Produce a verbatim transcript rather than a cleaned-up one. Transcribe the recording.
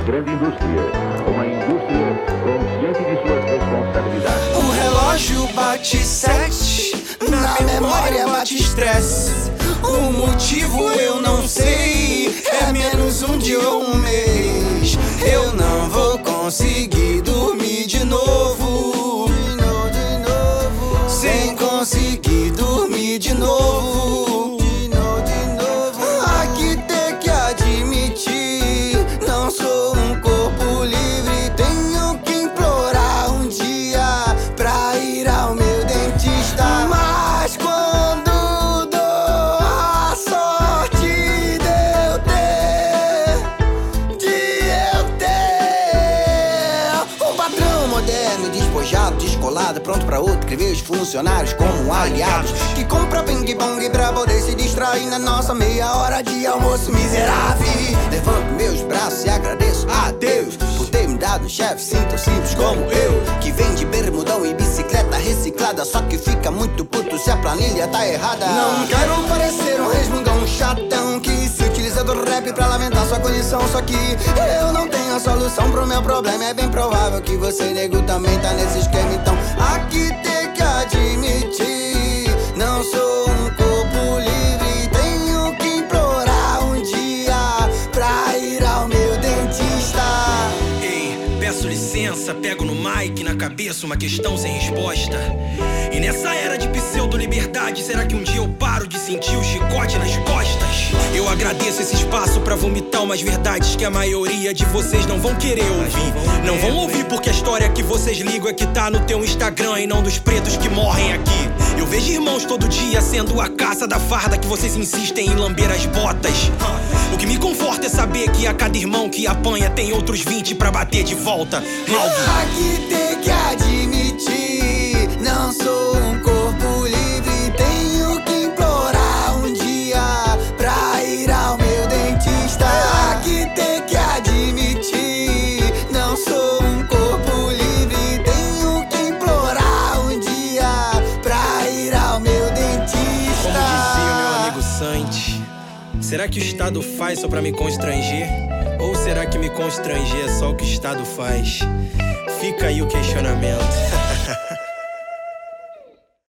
grande indústria. Uma indústria consciente de suas responsabilidades. O relógio bate sete, na memória bate estresse. O motivo eu não sei, é menos um dia ou um mês. Eu não vou conseguir dormir de novo, sem conseguir dormir de novo. Aqui ter que admitir, não sou um corpo livre. Tenho que implorar um dia pra ir ao meu dentista. Mas quando dou a sorte de eu ter, de eu ter um patrão moderno, despojado, descolado, pronto pra outro, escrever os funcionários como aliados, que compra ping-pong pra poder se distrair na nossa meia hora de almoço miserável. Levanto meus braços e agradeço a Deus por ter me dado um chefe tão simples como eu, que vende bermudão e bicicleta reciclada, só que fica muito puto se a planilha tá errada. Não quero parecer um resmungão chatão que se utiliza do rap pra lamentar sua condição, só que eu não tenho a solução pro meu problema. É bem provável que você, nego, também tá nesse esquema. Então aqui tem que admitir, não sou um corpo livre. Tenho que implorar um dia pra ir ao meu dentista. Ei, peço licença, pego no mic, na cabeça uma questão sem resposta. E nessa era de pseudo-liberdade, será que um dia eu paro de sentir o chicote nas costas? Eu agradeço esse espaço pra vomitar umas verdades que a maioria de vocês não vão querer ouvir. Não vão ouvir porque a história que vocês ligam é que tá no teu Instagram e não dos pretos que morrem aqui. Eu vejo irmãos todo dia sendo a caça da farda que vocês insistem em lamber as botas. O que me conforta é saber que a cada irmão que apanha tem outros vinte pra bater de volta. Aqui tem que admitir, não sou um corpo livre. Tenho que implorar um dia pra ir ao meu dentista. Aqui tem que admitir, não sou um corpo livre. Tenho que implorar um dia pra ir ao meu dentista. Como dizia o meu amigo Santi, será que o Estado faz só pra me constranger? Ou será que me constranger é só o que o Estado faz? Fica aí o questionamento.